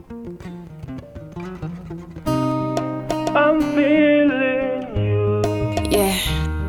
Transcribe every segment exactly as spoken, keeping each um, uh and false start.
I'm feeling you. Yeah,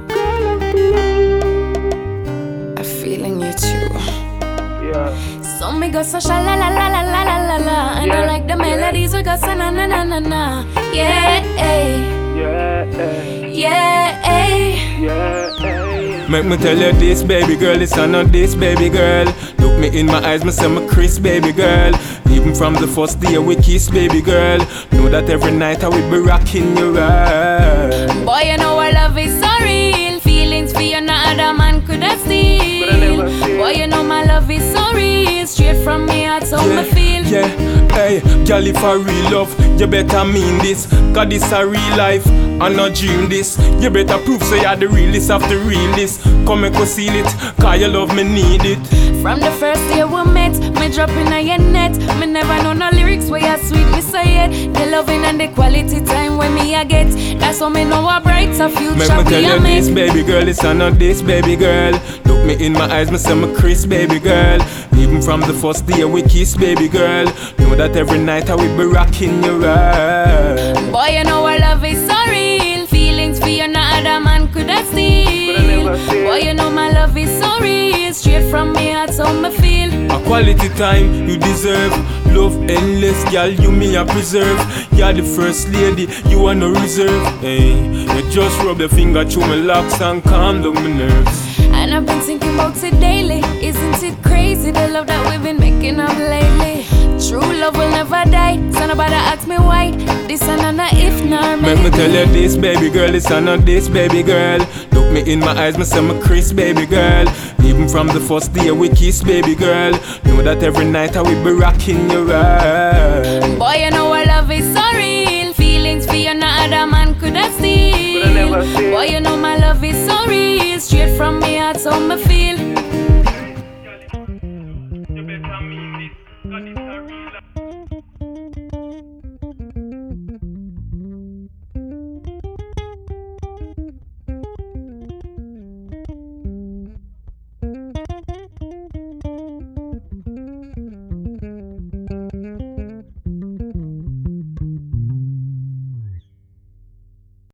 I'm feeling you too. Yeah. So me go so sha la la la la la la la la. And I Yeah, like the yeah. melodies we go so na na na na na. Yeah, eh, Yeah, yeah, eh. yeah. Make me tell you this, baby girl, it's not this, baby girl. Look me in my eyes, me say me Chris, baby girl. Even from the first day we kiss, baby girl. Know that every night I will be rocking your world. Boy, you know our love is so real. Feelings for you, no other man could have steal. But I never steal. Boy, you know my love is so real. Straight from me heart, so me feel. Yeah, hey, girl, if I real love, you better mean this. Cause this a real life, I not dream this. You better prove so you're the realest of the realest. Come and go seal it, cause your love me need it. From the first day we met, me dropping on your net. Me never know no lyrics where you sweet me say it. The loving and the quality time when me I get. That's how me know a brighter future Make me tell we a you this, make. baby girl, it's not this, baby girl. Look me in my eyes, me say me Chris, baby girl. Even from the first day we kiss, baby girl. Know that every night I will be rocking your world. Boy, you know our love is so real. Feelings for you, no other man could have steal. But I never steal. Boy, you know my love is so real. Straight from me heart, so me feel. A quality time you deserve. Love endless, girl, you me a preserve. You're the first lady, you are no reserve. Hey, you just rub the finger through my locks and calm down my nerves. And I've been thinking about it daily. Isn't it crazy the love that we've been making up lately? True love will never die. So nobody ask me why. This and another if not Make me tell you this, baby girl, it's not this, baby girl. Look me in my eyes, me say me Chris, baby girl. Even from the first day we kiss, baby girl. Know that every night I will be rocking your world.